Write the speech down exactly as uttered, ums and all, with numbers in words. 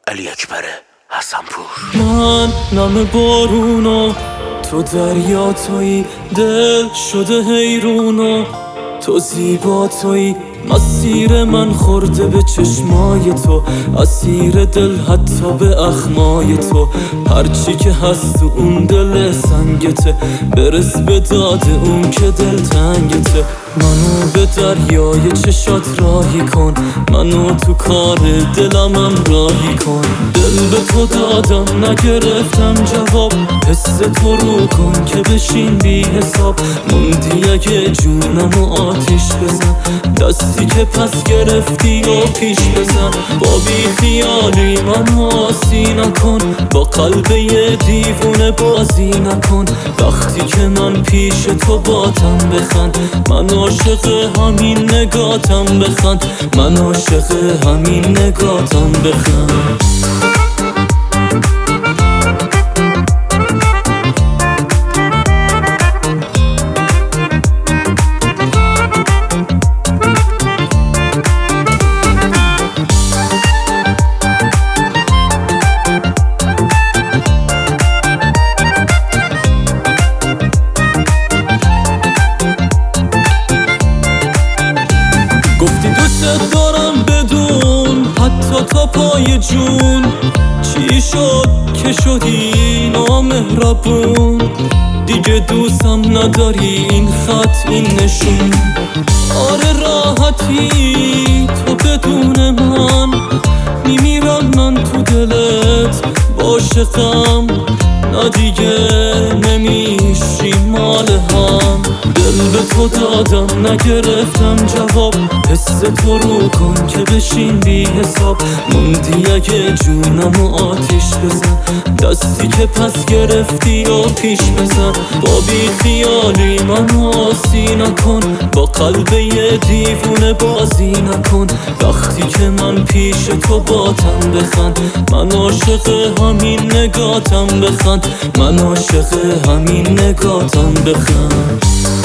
علی اکبر حسنپور. من نم بارونا، تو دریا تویی، دل شده حیرونا. تو زیبا تویی، مسیر من خورده به چشمای تو، اسیر دل حتی به اخمای تو. هرچی که هست تو اون دل سنگته، برس به داد اون که دل تنگته. منو به دریای چشات راهی کن، منو تو کار دلمم راهی کن. دل به تو دادم نگرفتم جواب، حس تو رو کن که بشین بی حساب. موندی اگه جونمو آتیش بزن، دستی که پس گرفتی و پیش بزن. با بی خیالی منو آسی نکن، با قلب یه دیوونه بازی نکن. وقتی که من پیش تو باتم بخند، من عاشق همین نگاتم بخند. من عاشق همین نگاتم بخند. گفتی دوست دارم بدون حتی تا پای جون. چی شد که شدی نامهربون؟ دیگه دوستم نداری این خط این نشون. آره راحتی تو بدون من، میمیرم من تو دلت عاشقم. نه دیگه نمیشی مال هم. دل به تو دادم نگرفتم جواب، حس تو رو کن که بشین بی حساب. موندی اگه جونمو آتیش بزن، دستی که پس گرفتی و پیش بزن. با بی خیالی منو آسی نکن، با قلب یه دیوونه بازی نکن. وقتی که من پیش تو باتم بخند، من عاشق همین نگاتم بخند. من عاشق همین نگاتم بخند.